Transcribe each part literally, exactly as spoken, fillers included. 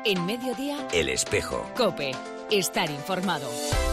En Mediodía, El Espejo. COPE. Estar informado.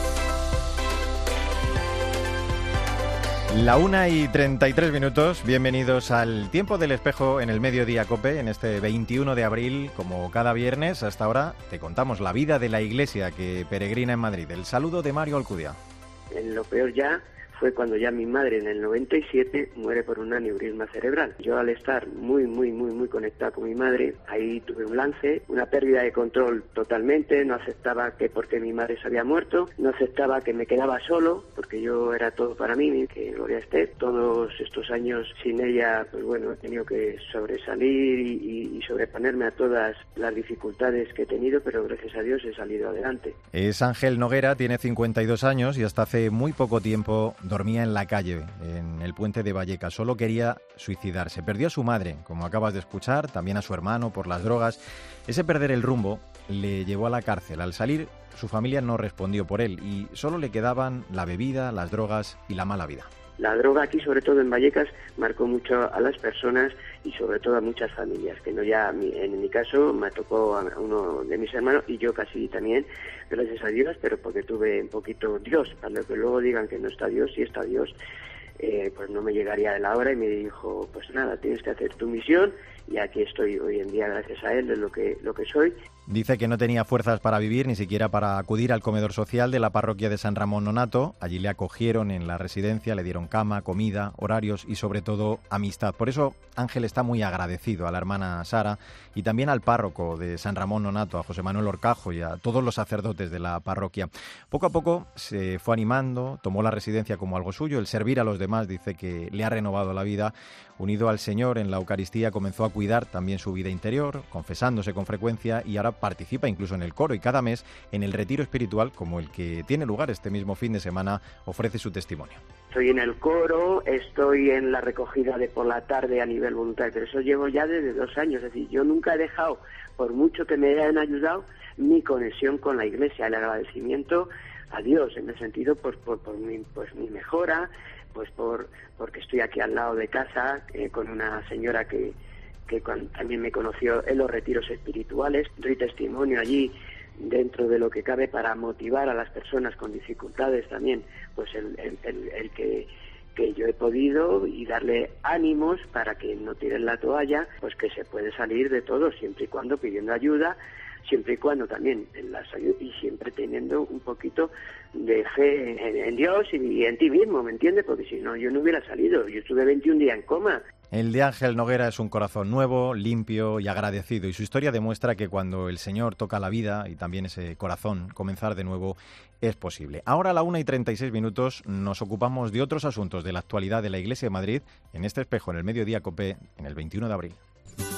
La una y treinta y tres minutos, bienvenidos al Tiempo del Espejo en el Mediodía COPE, en este veintiuno de abril, como cada viernes. Hasta ahora te contamos la vida de la iglesia que peregrina en Madrid. El saludo de Mario Alcudia. En lo peor ya fue cuando ya mi madre en el noventa y siete muere por un aneurisma cerebral. Yo, al estar muy, muy, muy, muy conectado con mi madre, ahí tuve un lance, una pérdida de control totalmente. No aceptaba que porque mi madre se había muerto, no aceptaba que me quedaba solo, porque yo era todo para mí, que gloria esté. Todos estos años sin ella, pues bueno, he tenido que sobresalir y, y, y sobreponerme a todas las dificultades que he tenido, pero gracias a Dios he salido adelante. Es Ángel Noguera, tiene cincuenta y dos años y hasta hace muy poco tiempo dormía en la calle, en el puente de Vallecas. Solo quería suicidarse. Perdió a su madre, como acabas de escuchar, también a su hermano por las drogas. Ese perder el rumbo le llevó a la cárcel. Al salir, su familia no respondió por él y solo le quedaban la bebida, las drogas y la mala vida. La droga aquí, sobre todo en Vallecas, marcó mucho a las personas y sobre todo a muchas familias, que no ya, en mi caso, me tocó a uno de mis hermanos y yo casi también, gracias a Dios, pero porque tuve un poquito Dios, para lo que luego digan que no está Dios, sí está Dios, eh, pues no me llegaría de la hora y me dijo, pues nada, tienes que hacer tu misión y aquí estoy hoy en día gracias a él, de lo que, lo que soy. Dice que no tenía fuerzas para vivir, ni siquiera para acudir al comedor social de la parroquia de San Ramón Nonnato. Allí le acogieron en la residencia, le dieron cama, comida, horarios y sobre todo amistad. Por eso Ángel está muy agradecido a la hermana Sara y también al párroco de San Ramón Nonnato, a José Manuel Horcajo y a todos los sacerdotes de la parroquia. Poco a poco se fue animando, tomó la residencia como algo suyo. El servir a los demás dice que le ha renovado la vida. Unido al Señor en la Eucaristía, comenzó a cuidar también su vida interior, confesándose con frecuencia y ahora participa incluso en el coro y cada mes en el retiro espiritual, como el que tiene lugar este mismo fin de semana, ofrece su testimonio. Estoy en el coro, estoy en la recogida de por la tarde a nivel voluntario, pero eso llevo ya desde dos años. Es decir, yo nunca he dejado, por mucho que me hayan ayudado, mi conexión con la Iglesia, el agradecimiento a Dios, en el sentido por, por, por mi, pues, mi mejora, pues por porque estoy aquí al lado de casa eh, con una señora que, que cuando, también me conoció en los retiros espirituales. Doy testimonio allí dentro de lo que cabe para motivar a las personas con dificultades también, pues el, el, el, el que, que yo he podido y darle ánimos para que no tiren la toalla, pues que se puede salir de todo siempre y cuando pidiendo ayuda, siempre y cuando también en la salud y siempre teniendo un poquito de fe en, en Dios y en ti mismo, ¿me entiendes? Porque si no, yo no hubiera salido. Yo estuve veintiún días en coma. El de Ángel Noguera es un corazón nuevo, limpio y agradecido, y su historia demuestra que cuando el Señor toca la vida y también ese corazón, comenzar de nuevo es posible. Ahora a la una y treinta y seis minutos nos ocupamos de otros asuntos de la actualidad de la Iglesia de Madrid en este espejo en el Mediodía COPE en el veintiuno de abril.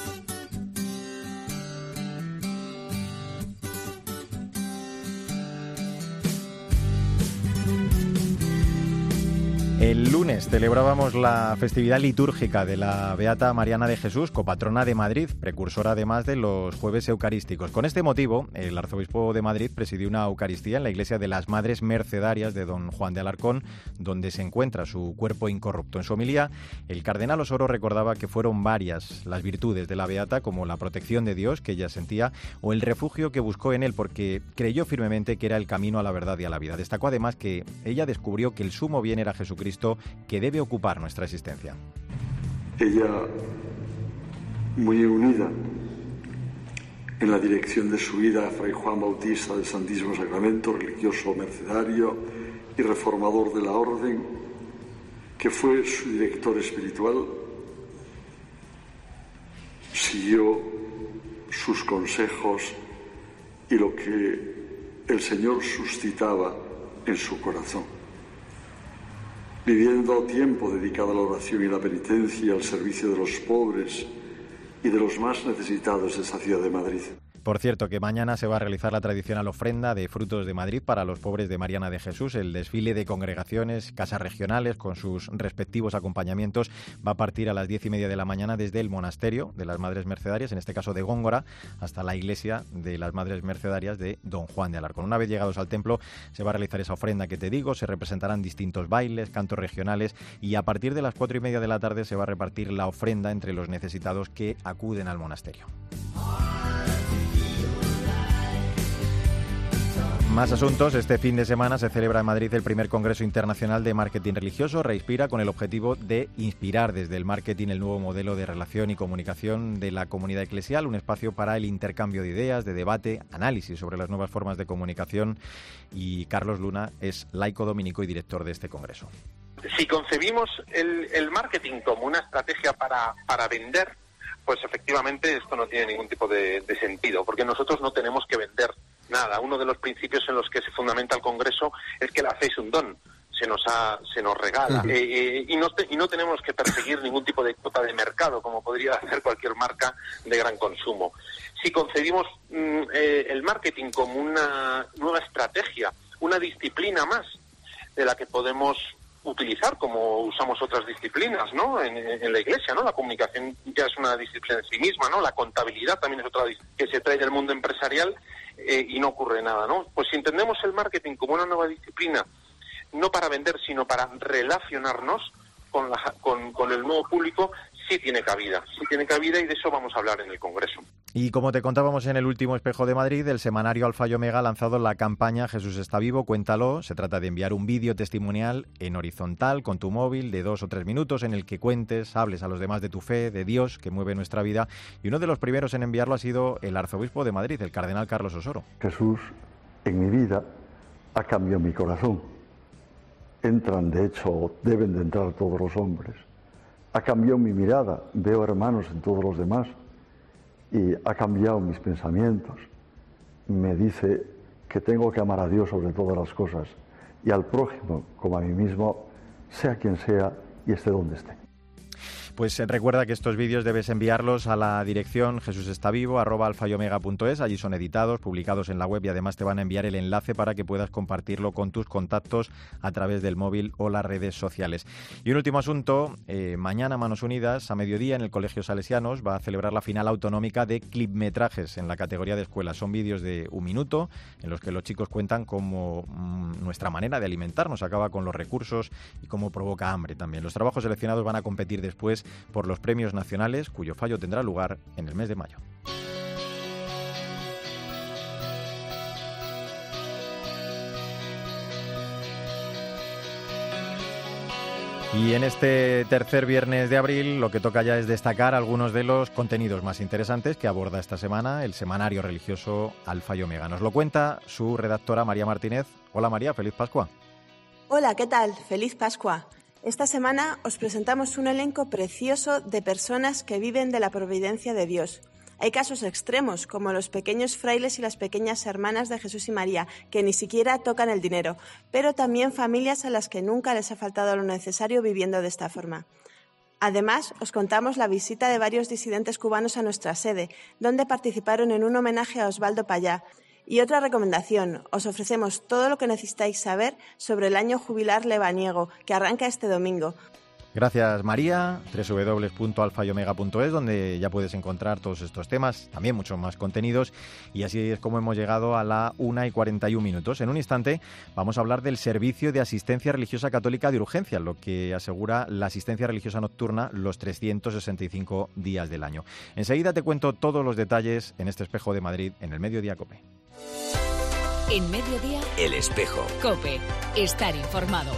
El lunes celebrábamos la festividad litúrgica de la Beata Mariana de Jesús, copatrona de Madrid, precursora además de los jueves eucarísticos. Con este motivo, el arzobispo de Madrid presidió una Eucaristía en la iglesia de las Madres Mercedarias de Don Juan de Alarcón, donde se encuentra su cuerpo incorrupto. En su homilía, el cardenal Osoro recordaba que fueron varias las virtudes de la Beata, como la protección de Dios que ella sentía o el refugio que buscó en él, porque creyó firmemente que era el camino a la verdad y a la vida. Destacó además que ella descubrió que el sumo bien era Jesucristo, que debe ocupar nuestra existencia. Ella, muy unida en la dirección de su vida a Fray Juan Bautista del Santísimo Sacramento, religioso mercedario y reformador de la orden, que fue su director espiritual, siguió sus consejos y lo que el Señor suscitaba en su corazón, viviendo tiempo dedicado a la oración y la penitencia, al servicio de los pobres y de los más necesitados de esta ciudad de Madrid. Por cierto, que mañana se va a realizar la tradicional ofrenda de frutos de Madrid para los pobres de Mariana de Jesús. El desfile de congregaciones, casas regionales, con sus respectivos acompañamientos, va a partir a las diez y media de la mañana desde el monasterio de las Madres Mercedarias, en este caso de Góngora, hasta la iglesia de las Madres Mercedarias de Don Juan de Alarcón. Una vez llegados al templo, se va a realizar esa ofrenda que te digo, se representarán distintos bailes, cantos regionales y a partir de las cuatro y media de la tarde se va a repartir la ofrenda entre los necesitados que acuden al monasterio. Más asuntos. Este fin de semana se celebra en Madrid el primer Congreso Internacional de Marketing Religioso, Reinspira, con el objetivo de inspirar desde el marketing el nuevo modelo de relación y comunicación de la comunidad eclesial, un espacio para el intercambio de ideas, de debate, análisis sobre las nuevas formas de comunicación. Y Carlos Luna es laico dominico y director de este Congreso. Si concebimos el, el marketing como una estrategia para, para vender, pues efectivamente esto no tiene ningún tipo de, de sentido, porque nosotros no tenemos que vender nada. Uno de los principios en los que se fundamenta el Congreso es que la fe es un don, se nos ha, se nos regala, uh-huh. eh, y, no te, y no tenemos que perseguir ningún tipo de cuota de mercado, como podría hacer cualquier marca de gran consumo. Si concebimos mm, eh, el marketing como una nueva estrategia, una disciplina más de la que podemos utilizar como usamos otras disciplinas, ¿no? En, en la Iglesia, ¿no? La comunicación ya es una disciplina en sí misma, ¿no? La contabilidad también es otra que se trae del mundo empresarial, eh, y no ocurre nada, ¿no? Pues si entendemos el marketing como una nueva disciplina, no para vender, sino para relacionarnos con, la, con, con el nuevo público, sí tiene cabida, sí tiene cabida, y de eso vamos a hablar en el Congreso. Y como te contábamos en el último Espejo de Madrid, el semanario Alfa y Omega ha lanzado la campaña Jesús está vivo, cuéntalo. Se trata de enviar un vídeo testimonial en horizontal con tu móvil de dos o tres minutos en el que cuentes, hables a los demás de tu fe, de Dios, que mueve nuestra vida. Y uno de los primeros en enviarlo ha sido el arzobispo de Madrid, el cardenal Carlos Osoro. Jesús en mi vida ha cambiado mi corazón. Entran, de hecho, deben de entrar todos los hombres. Ha cambiado mi mirada, veo hermanos en todos los demás, y ha cambiado mis pensamientos. Me dice que tengo que amar a Dios sobre todas las cosas y al prójimo como a mí mismo, sea quien sea y esté donde esté. Pues recuerda que estos vídeos debes enviarlos a la dirección jesusestavivo arroba alfayomega punto es. Allí son editados, publicados en la web, y además te van a enviar el enlace para que puedas compartirlo con tus contactos a través del móvil o las redes sociales. Y un último asunto, eh, mañana Manos Unidas, a mediodía, en el Colegio Salesianos, va a celebrar la final autonómica de clipmetrajes en la categoría de escuelas. Son vídeos de un minuto en los que los chicos cuentan cómo mmm, nuestra manera de alimentarnos acaba con los recursos y cómo provoca hambre también. Los trabajos seleccionados van a competir después por los premios nacionales, cuyo fallo tendrá lugar en el mes de mayo. Y en este tercer viernes de abril lo que toca ya es destacar algunos de los contenidos más interesantes que aborda esta semana el semanario religioso Alfa y Omega. Nos lo cuenta su redactora María Martínez. Hola María, feliz Pascua. Hola, ¿qué tal? Feliz Pascua. Esta semana os presentamos un elenco precioso de personas que viven de la providencia de Dios. Hay casos extremos, como los pequeños frailes y las pequeñas hermanas de Jesús y María, que ni siquiera tocan el dinero, pero también familias a las que nunca les ha faltado lo necesario viviendo de esta forma. Además, os contamos la visita de varios disidentes cubanos a nuestra sede, donde participaron en un homenaje a Osvaldo Payá. Y otra recomendación, os ofrecemos todo lo que necesitáis saber sobre el año jubilar lebaniego, que arranca este domingo. Gracias María, doble u doble u doble u punto alfa y omega punto es, donde ya puedes encontrar todos estos temas, también muchos más contenidos, y así es como hemos llegado a la una y cuarenta y un minutos. En un instante vamos a hablar del Servicio de Asistencia Religiosa Católica de Urgencia, lo que asegura la asistencia religiosa nocturna los trescientos sesenta y cinco días del año. Enseguida te cuento todos los detalles en este Espejo de Madrid en el Mediodía COPE. En Mediodía, El Espejo. COPE. Estar informado.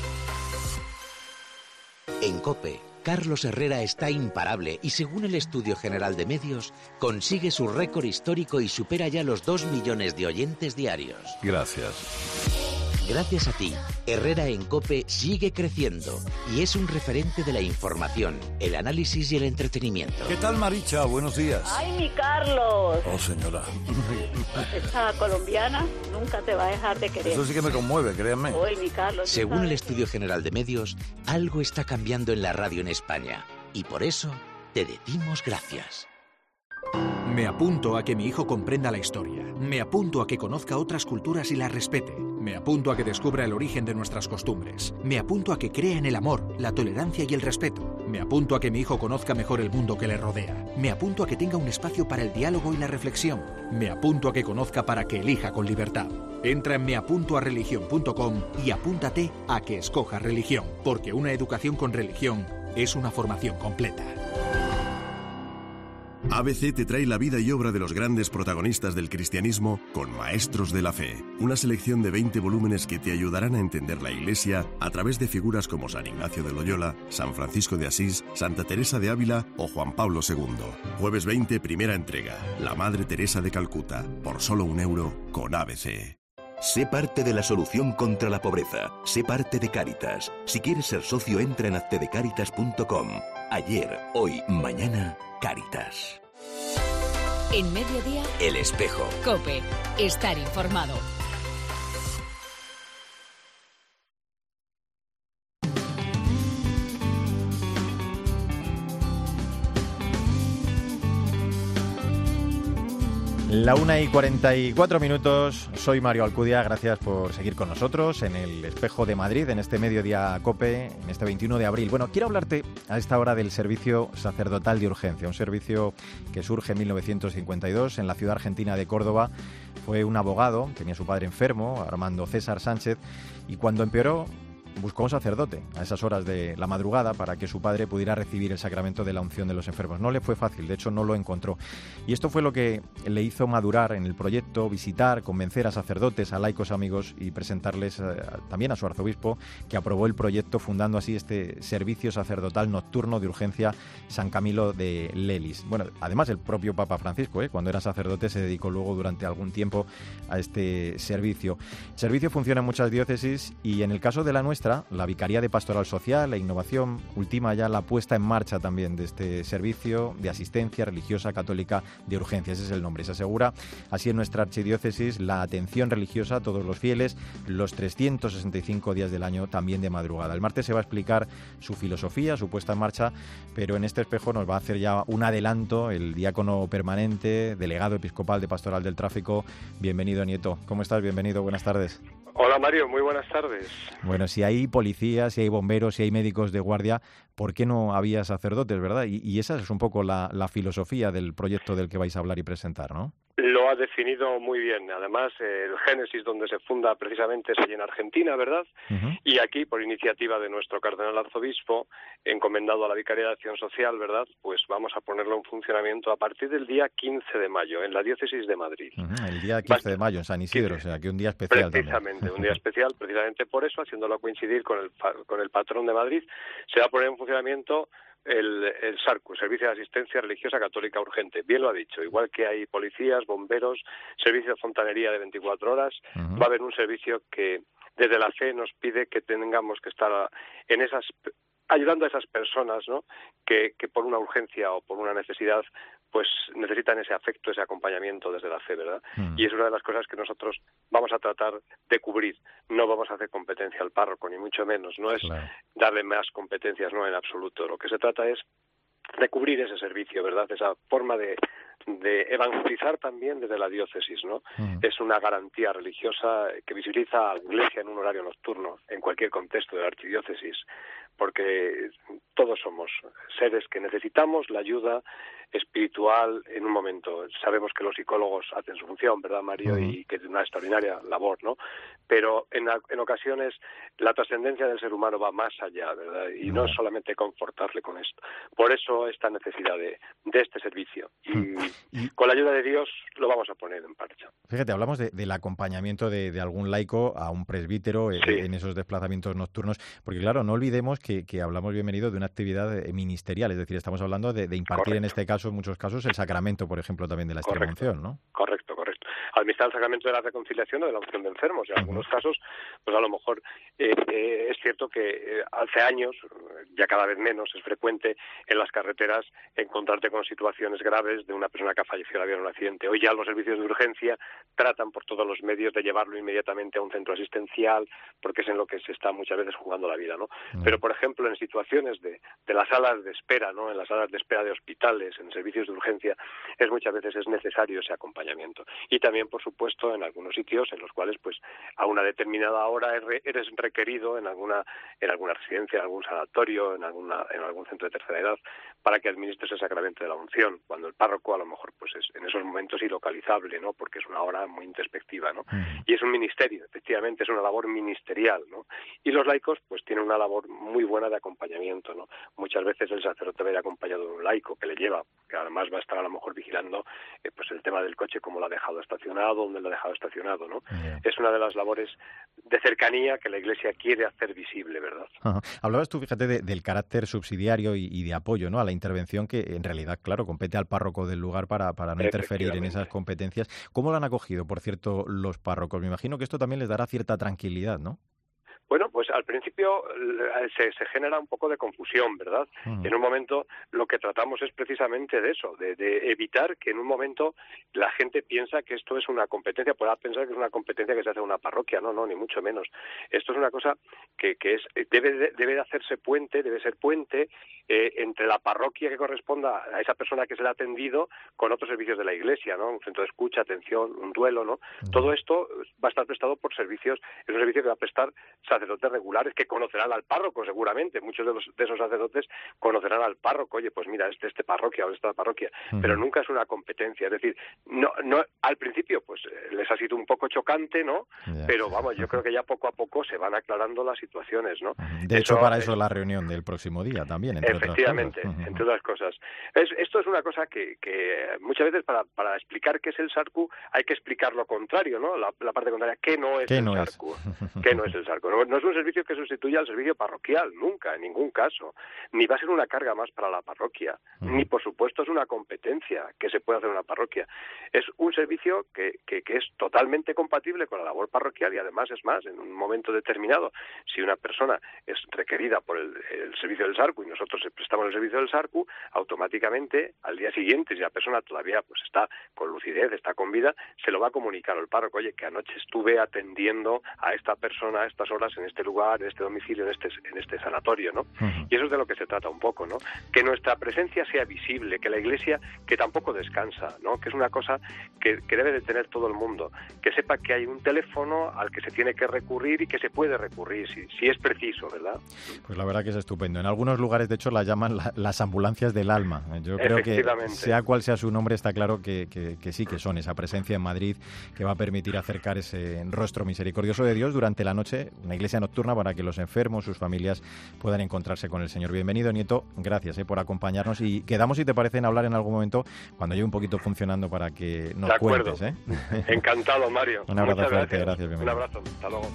En COPE, Carlos Herrera está imparable y, según el Estudio General de Medios, consigue su récord histórico y supera ya los dos millones de oyentes diarios. Gracias. Gracias a ti, Herrera en COPE sigue creciendo y es un referente de la información, el análisis y el entretenimiento. ¿Qué tal, Maricha? Buenos días. ¡Ay, mi Carlos! Oh, señora. Esta colombiana nunca te va a dejar de querer. Eso sí que me conmueve, créanme. ¡Ay, mi Carlos! Según el Estudio General de Medios, algo está cambiando en la radio en España y por eso te decimos gracias. Me apunto a que mi hijo comprenda la historia. Me apunto a que conozca otras culturas y las respete. Me apunto a que descubra el origen de nuestras costumbres. Me apunto a que crea en el amor, la tolerancia y el respeto. Me apunto a que mi hijo conozca mejor el mundo que le rodea. Me apunto a que tenga un espacio para el diálogo y la reflexión. Me apunto a que conozca para que elija con libertad. Entra en me apunto a religión punto com y apúntate a que escoja religión, porque una educación con religión es una formación completa. A B C te trae la vida y obra de los grandes protagonistas del cristianismo con Maestros de la Fe, una selección de veinte volúmenes que te ayudarán a entender la Iglesia a través de figuras como San Ignacio de Loyola, San Francisco de Asís, Santa Teresa de Ávila o Juan Pablo segundo. Jueves veinte, primera entrega, La Madre Teresa de Calcuta, por solo un euro con A B C. Sé parte de la solución contra la pobreza. Sé parte de Cáritas. Si quieres ser socio, entra en hazte de cáritas punto com. Ayer, hoy, mañana, Cáritas. En Mediodía, El Espejo. COPE. Estar informado. La una y cuarenta y cuatro minutos, soy Mario Alcudia, gracias por seguir con nosotros en el Espejo de Madrid, en este Mediodía COPE, en este veintiuno de abril. Bueno, quiero hablarte a esta hora del servicio sacerdotal de urgencia, un servicio que surge en mil novecientos cincuenta y dos en la ciudad argentina de Córdoba. Fue un abogado, tenía su padre enfermo, Armando César Sánchez, y cuando empeoró, buscó un sacerdote a esas horas de la madrugada para que su padre pudiera recibir el sacramento de la unción de los enfermos. No le fue fácil, de hecho no lo encontró. Y esto fue lo que le hizo madurar en el proyecto, visitar, convencer a sacerdotes, a laicos amigos y presentarles eh, también a su arzobispo, que aprobó el proyecto, fundando así este servicio sacerdotal nocturno de urgencia San Camilo de Lelis. Bueno, además el propio Papa Francisco, eh, cuando era sacerdote, se dedicó luego durante algún tiempo a este servicio. El servicio funciona en muchas diócesis y en el caso de la nuestra, la Vicaría de Pastoral Social e Innovación ultima ya la puesta en marcha también de este servicio de asistencia religiosa católica de urgencia. Ese es el nombre. Se asegura así en nuestra archidiócesis la atención religiosa a todos los fieles los trescientos sesenta y cinco días del año, también de madrugada. El martes se va a explicar su filosofía, su puesta en marcha, pero en este espejo nos va a hacer ya un adelanto el diácono permanente, delegado episcopal de Pastoral del Tráfico. Bienvenido, Nieto. ¿Cómo estás? Bienvenido. Buenas tardes. Hola, Mario. Muy buenas tardes. Bueno, si hay policías, si hay bomberos, si hay médicos de guardia, ¿por qué no había sacerdotes, verdad? Y, y esa es un poco la, la filosofía del proyecto del que vais a hablar y presentar, ¿no? Lo ha definido muy bien. Además, el génesis donde se funda precisamente es allí en Argentina, ¿verdad? Uh-huh. Y aquí, por iniciativa de nuestro cardenal arzobispo, encomendado a la Vicaría de Acción Social, ¿verdad? Pues vamos a ponerlo en funcionamiento a partir del día quince de mayo, en la diócesis de Madrid. Uh-huh. El día quince de mayo, en San Isidro, o sea, que un día especial precisamente, también. Un día especial, precisamente por eso, haciéndolo coincidir con el, con el patrón de Madrid, se va a poner en funcionamiento El, el SARCU, Servicio de Asistencia Religiosa Católica Urgente. Bien lo ha dicho, igual que hay policías, bomberos, servicio de fontanería de veinticuatro horas, uh-huh. va a haber un servicio que desde la fe nos pide que tengamos que estar en esas, ayudando a esas personas, ¿no? Que, que por una urgencia o por una necesidad pues necesitan ese afecto, ese acompañamiento desde la fe, ¿verdad? Mm. Y es una de las cosas que nosotros vamos a tratar de cubrir. No vamos a hacer competencia al párroco, ni mucho menos. No es claro. darle más competencias, no en absoluto. Lo que se trata es de cubrir ese servicio, ¿verdad? Esa forma de, de evangelizar también desde la diócesis, ¿no? Mm. Es una garantía religiosa que visibiliza a la Iglesia en un horario nocturno, en cualquier contexto de la archidiócesis, porque todos somos seres que necesitamos la ayuda espiritual en un momento. Sabemos que los psicólogos hacen su función, ¿verdad, Mario? Uh-huh. Y que es una extraordinaria labor, ¿no? Pero en, en ocasiones la trascendencia del ser humano va más allá, ¿verdad? Y uh-huh. no es solamente confortarle con esto. Por eso esta necesidad de, de este servicio. Y, uh-huh. y con la ayuda de Dios lo vamos a poner en marcha. Fíjate, hablamos de, del acompañamiento de, de algún laico a un presbítero sí. en, en esos desplazamientos nocturnos, porque claro, no olvidemos que, que hablamos, bienvenido, de una actividad ministerial, es decir, estamos hablando de, de impartir Correcto. En este caso, en muchos casos, el sacramento, por ejemplo, también de la extremaunción, ¿no? Correcto, correcto. Administrar el sacramento de la reconciliación o de la unción de enfermos. En uh-huh. algunos casos, pues a lo mejor eh, eh, es cierto que eh, hace años, ya cada vez menos, es frecuente en las carreteras encontrarte con situaciones graves de una persona que ha fallecido en un accidente. Hoy ya los servicios de urgencia tratan por todos los medios de llevarlo inmediatamente a un centro asistencial, porque es en lo que se está muchas veces jugando la vida, ¿no? Uh-huh. Pero, por ejemplo, en situaciones de, de las salas de espera, ¿no? En las salas de espera de hospitales, en servicios de urgencia, es muchas veces es necesario ese acompañamiento. Y también, por supuesto, en algunos sitios en los cuales, pues, a una determinada hora eres requerido en alguna en alguna residencia, en algún sanatorio, en alguna en algún centro de tercera edad, para que administres el sacramento de la unción, cuando el párroco a lo mejor, pues, es en esos momentos ilocalizable, ¿no? Porque es una hora muy introspectiva, ¿no? Uh-huh. Y es un ministerio, efectivamente, es una labor ministerial, ¿no? Y los laicos, pues, tienen una labor muy buena de acompañamiento, ¿no? Muchas veces el sacerdote va a ir acompañado de un laico que le lleva que además va a estar a lo mejor vigilando eh, pues el tema del coche, cómo lo ha dejado estacionado, dónde lo ha dejado estacionado, ¿no? Yeah. Es una de las labores de cercanía que la Iglesia quiere hacer visible, ¿verdad? Ajá. Hablabas tú, fíjate, de, del carácter subsidiario y, y de apoyo, ¿no?, a la intervención que en realidad, claro, compete al párroco del lugar para, para no interferir en esas competencias. ¿Cómo lo han acogido, por cierto, los párrocos? Me imagino que esto también les dará cierta tranquilidad, ¿no? Bueno, pues al principio se, se genera un poco de confusión, ¿verdad? Uh-huh. En un momento lo que tratamos es precisamente de eso, de, de evitar que en un momento la gente piensa que esto es una competencia, pueda pensar que es una competencia que se hace en una parroquia, no, no, ni mucho menos. Esto es una cosa que, que es debe de, debe de hacerse puente, debe ser puente eh, entre la parroquia que corresponda a esa persona que se le ha atendido con otros servicios de la Iglesia, ¿no? Un centro de escucha, atención, un duelo, ¿no? Uh-huh. Todo esto va a estar prestado por servicios, es un servicio que va a prestar sacerdotes regulares que conocerán al párroco seguramente, muchos de, los, de esos sacerdotes conocerán al párroco, oye, pues mira, este este parroquia o esta parroquia, uh-huh. pero nunca es una competencia, es decir, no no al principio pues les ha sido un poco chocante, ¿no? Yeah. Pero vamos, yo creo que ya poco a poco se van aclarando las situaciones, ¿no? Uh-huh. De eso, hecho, para eso es la reunión del próximo día también, entre efectivamente, otras cosas. Uh-huh. entre otras cosas. Es, esto es una cosa que, que muchas veces para, para explicar qué es el SARCU hay que explicar lo contrario, ¿no? La, la parte contraria, ¿qué no es ¿Qué el no SARCU? Es? ¿Qué no es el SARCU? No, no es un servicio que sustituya al servicio parroquial, nunca, en ningún caso. Ni va a ser una carga más para la parroquia, uh-huh. ni por supuesto es una competencia que se puede hacer en una parroquia. Es un servicio que, que, que es totalmente compatible con la labor parroquial y además es más, en un momento determinado, si una persona es requerida por el, el servicio del SARCU y nosotros prestamos el servicio del SARCU, automáticamente al día siguiente, si la persona todavía pues está con lucidez, está con vida, se lo va a comunicar al párroco, oye, que anoche estuve atendiendo a esta persona a estas horas en este lugar, en este domicilio, en este en este sanatorio, ¿no? Uh-huh. Y eso es de lo que se trata un poco, ¿no? Que nuestra presencia sea visible, que la Iglesia, que tampoco descansa, ¿no? Que es una cosa que, que debe de tener todo el mundo, que sepa que hay un teléfono al que se tiene que recurrir y que se puede recurrir si, si es preciso, ¿verdad? Pues la verdad que es estupendo. En algunos lugares, de hecho, la llaman la, las ambulancias del alma. Yo creo que, sea cual sea su nombre, está claro que, que, que sí que son esa presencia en Madrid que va a permitir acercar ese rostro misericordioso de Dios durante la noche, una iglesia nocturna para que los enfermos, sus familias puedan encontrarse con el Señor. Bienvenido, Nieto, gracias eh, por acompañarnos y quedamos, si te parece, en hablar en algún momento cuando lleve un poquito funcionando para que nos cuentes. ¿eh? Encantado, Mario. Un abrazo Muchas fuerte, gracias. gracias. Un abrazo, hasta luego.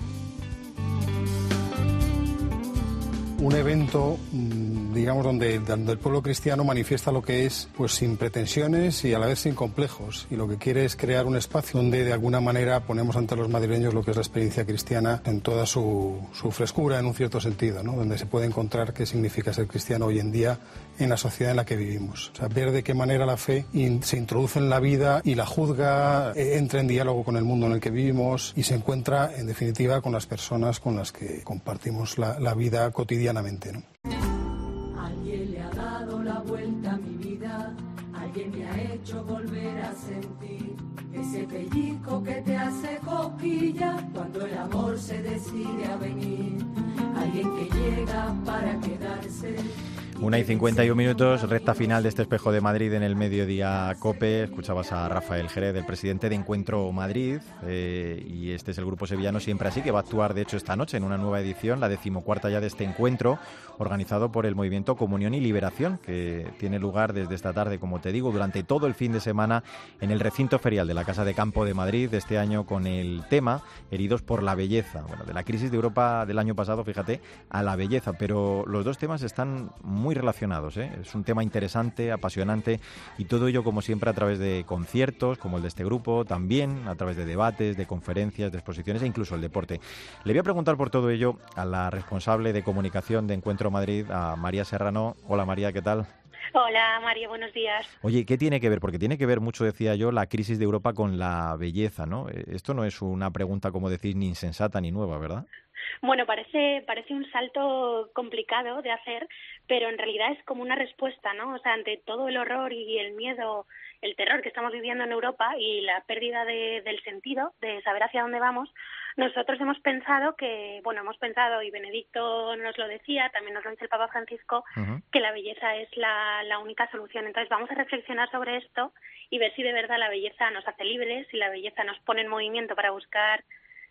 Un evento, digamos, donde, donde el pueblo cristiano manifiesta lo que es, pues sin pretensiones y a la vez sin complejos. Y lo que quiere es crear un espacio donde de alguna manera ponemos ante los madrileños lo que es la experiencia cristiana en toda su, su frescura, en un cierto sentido, ¿no? Donde se puede encontrar qué significa ser cristiano hoy en día en la sociedad en la que vivimos. O sea, ver de qué manera la fe in, se introduce en la vida y la juzga, eh, entra en diálogo con el mundo en el que vivimos y se encuentra, en definitiva, con las personas con las que compartimos la, la vida cotidiana. ¿no? Alguien le ha dado la vuelta a mi vida, alguien me ha hecho volver a sentir ese pellizco que te hace cosquilla cuando el amor se decide a venir, alguien que llega para quedarse. Una y cincuenta y un minutos, recta final de este Espejo de Madrid en el Mediodía COPE. Escuchabas a Rafael Jerez, el presidente de Encuentro Madrid, eh, y este es el grupo sevillano Siempre Así, que va a actuar, de hecho, esta noche en una nueva edición, la decimocuarta ya de este encuentro, organizado por el movimiento Comunión y Liberación, que tiene lugar desde esta tarde, como te digo, durante todo el fin de semana en el recinto ferial de la Casa de Campo de Madrid, este año con el tema Heridos por la Belleza. Bueno, de la crisis de Europa del año pasado, fíjate, a la belleza, pero los dos temas están muy relacionados, ¿eh? Es un tema interesante, apasionante, y todo ello, como siempre, a través de conciertos como el de este grupo, también a través de debates, de conferencias, de exposiciones e incluso el deporte. Le voy a preguntar por todo ello a la responsable de comunicación de Encuentro Madrid, a María Serrano. Hola, María, ¿qué tal? Hola, María, buenos días. Oye, ¿qué tiene que ver? Porque tiene que ver mucho, decía yo, la crisis de Europa con la belleza, ¿no? Esto no es una pregunta, como decís, ni insensata ni nueva, ¿verdad? Bueno, parece parece un salto complicado de hacer, pero en realidad es como una respuesta, ¿no? O sea, ante todo el horror y el miedo, el terror que estamos viviendo en Europa y la pérdida de, del sentido, de saber hacia dónde vamos, nosotros hemos pensado que, bueno, hemos pensado, y Benedicto nos lo decía, también nos lo dice el Papa Francisco, uh-huh. que la belleza es la, la única solución. Entonces vamos a reflexionar sobre esto y ver si de verdad la belleza nos hace libres, si la belleza nos pone en movimiento para buscar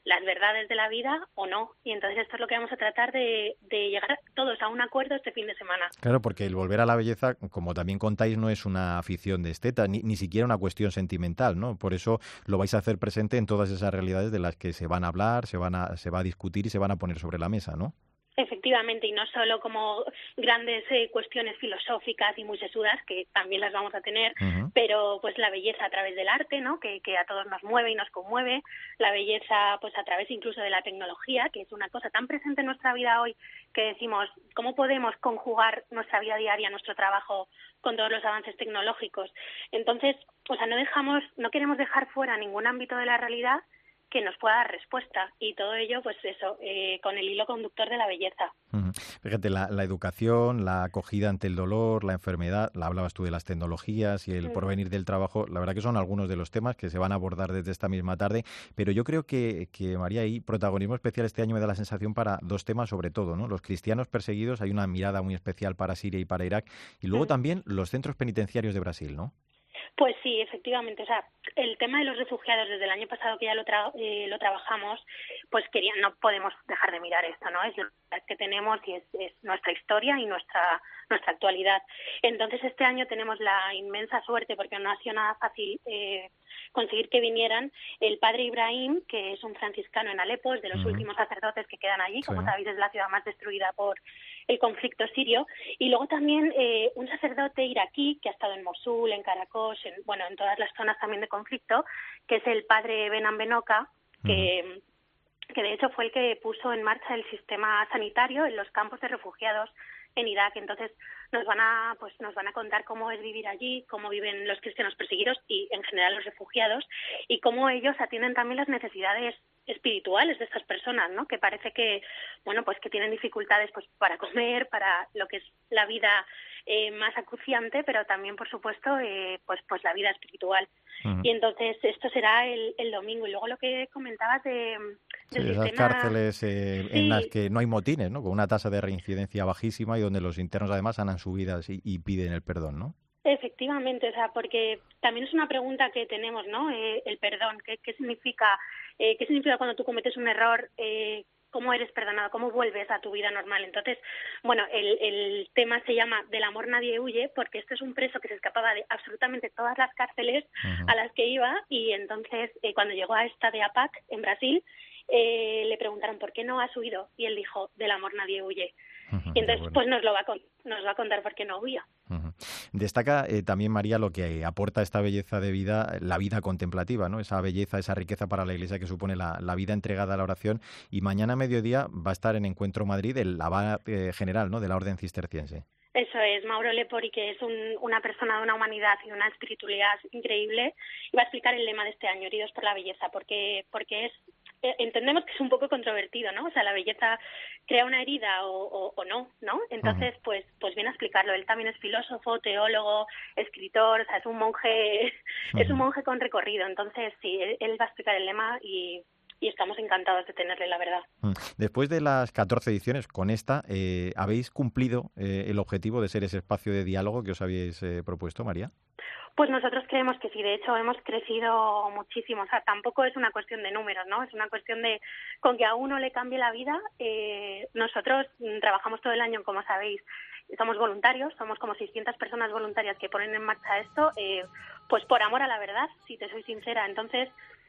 las verdades de la vida o no. Y entonces esto es lo que vamos a tratar de, de llegar todos a un acuerdo este fin de semana. Claro, porque el volver a la belleza, como también contáis, no es una afición de esteta, ni, ni siquiera una cuestión sentimental, ¿no? Por eso lo vais a hacer presente en todas esas realidades de las que se van a hablar, se van a, se va a discutir y se van a poner sobre la mesa, ¿no? Efectivamente, y no solo como grandes eh, cuestiones filosóficas y muy sesudas, que también las vamos a tener, uh-huh. pero pues la belleza a través del arte, ¿no? Que, que a todos nos mueve y nos conmueve, la belleza pues a través incluso de la tecnología, que es una cosa tan presente en nuestra vida hoy, que decimos, ¿cómo podemos conjugar nuestra vida diaria, nuestro trabajo con todos los avances tecnológicos? Entonces, o sea, no dejamos, no queremos dejar fuera ningún ámbito de la realidad que nos pueda dar respuesta, y todo ello, pues eso, eh, con el hilo conductor de la belleza. Uh-huh. Fíjate, la, la educación, la acogida ante el dolor, la enfermedad, la hablabas tú de las tecnologías y el uh-huh. porvenir del trabajo, la verdad que son algunos de los temas que se van a abordar desde esta misma tarde, pero yo creo que, que María, hay protagonismo especial este año, me da la sensación, para dos temas sobre todo, ¿no? Los cristianos perseguidos, hay una mirada muy especial para Siria y para Irak, y luego uh-huh. también los centros penitenciarios de Brasil, ¿no? Pues sí, efectivamente. O sea, el tema de los refugiados, desde el año pasado que ya lo, tra- eh, lo trabajamos, pues quería, no podemos dejar de mirar esto, ¿no? Es lo que tenemos y es, es nuestra historia y nuestra nuestra actualidad. Entonces, este año tenemos la inmensa suerte, porque no ha sido nada fácil eh, conseguir que vinieran, el padre Ibrahim, que es un franciscano en Alepo, es de los uh-huh. últimos sacerdotes que quedan allí, como sí. sabéis, es la ciudad más destruida por el conflicto sirio, y luego también eh, un sacerdote iraquí que ha estado en Mosul, en Caracas, en, bueno, en todas las zonas también de conflicto, que es el padre Benan Benoka, que, uh-huh. que de hecho fue el que puso en marcha el sistema sanitario en los campos de refugiados en Irak. Entonces nos van a pues nos van a contar cómo es vivir allí, cómo viven los cristianos perseguidos y en general los refugiados, y cómo ellos atienden también las necesidades espirituales de estas personas, ¿no? Que parece que bueno pues que tienen dificultades pues para comer, para lo que es la vida eh, más acuciante, pero también por supuesto eh, pues pues la vida espiritual. Uh-huh. Y entonces esto será el, el domingo. Y luego lo que comentabas de sí, esas sistema... cárceles eh, sí. en las que no hay motines, ¿no? Con una tasa de reincidencia bajísima y donde los internos además ganan subidas y, y piden el perdón, ¿no? Efectivamente, o sea, porque también es una pregunta que tenemos, ¿no? Eh, el perdón, ¿qué, qué significa? Eh, ¿Qué significa cuando tú cometes un error? Eh, ¿Cómo eres perdonado? ¿Cómo vuelves a tu vida normal? Entonces, bueno, el, el tema se llama Del amor nadie huye, porque este es un preso que se escapaba de absolutamente todas las cárceles uh-huh. a las que iba, y entonces eh, cuando llegó a esta de A P A C en Brasil, eh, le preguntaron ¿por qué no has huido? Y él dijo, del amor nadie huye. Uh-huh, y entonces bueno. pues nos lo va a con- nos va a contar por qué no huía. Uh-huh. Destaca eh, también, María, lo que aporta esta belleza de vida, la vida contemplativa, ¿no? Esa belleza, esa riqueza para la Iglesia que supone la, la vida entregada a la oración. Y mañana a mediodía va a estar en Encuentro Madrid el abad eh, general, ¿no?, de la Orden Cisterciense. Eso es, Mauro Lepori, que es un, una persona de una humanidad y una espiritualidad increíble, y va a explicar el lema de este año, Heridos por la Belleza, porque porque es entendemos que es un poco controvertido, ¿no? O sea, la belleza crea una herida o, o, o no, ¿no? Entonces, uh-huh. pues pues viene a explicarlo. Él también es filósofo, teólogo, escritor, o sea, es un monje, uh-huh. es un monje con recorrido. Entonces, sí, él, él va a explicar el lema y... y estamos encantados de tenerle, la verdad. Después de las catorce ediciones, con esta, eh, ¿habéis cumplido eh, el objetivo de ser ese espacio de diálogo que os habéis eh, propuesto, María? Pues nosotros creemos que sí, de hecho hemos crecido muchísimo, o sea, tampoco es una cuestión de números, ¿no? Es una cuestión de, con que a uno le cambie la vida, eh, nosotros trabajamos todo el año, como sabéis, somos voluntarios, somos como seiscientas personas voluntarias que ponen en marcha esto, eh, pues por amor a la verdad, si te soy sincera. Entonces,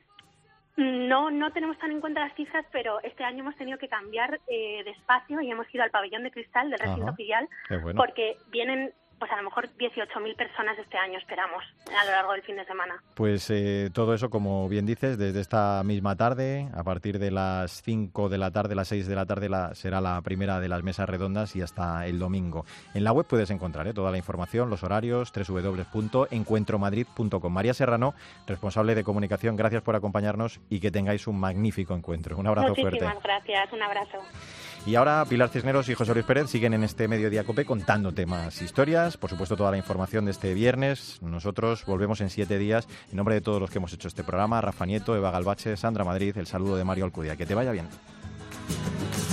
No, no tenemos tan en cuenta las cifras, pero este año hemos tenido que cambiar eh, de espacio y hemos ido al pabellón de cristal del recinto filial, bueno. porque vienen, pues a lo mejor dieciocho mil personas este año, esperamos, a lo largo del fin de semana. Pues eh, todo eso, como bien dices, desde esta misma tarde, a partir de las cinco de la tarde, las seis de la tarde, la, será la primera de las mesas redondas y hasta el domingo. En la web puedes encontrar eh, toda la información, los horarios, doble u doble u doble u punto encuentro madrid punto com. María Serrano, responsable de comunicación, gracias por acompañarnos y que tengáis un magnífico encuentro. Un abrazo Muchísimas fuerte. Muchísimas gracias, un abrazo. Y ahora Pilar Cisneros y José Luis Pérez siguen en este Mediodía Cope contando temas, historias, por supuesto toda la información de este viernes. Nosotros volvemos en siete días. En nombre de todos los que hemos hecho este programa, Rafa Nieto, Eva Galbache, Sandra Madrid, el saludo de Mario Alcudia. Que te vaya bien.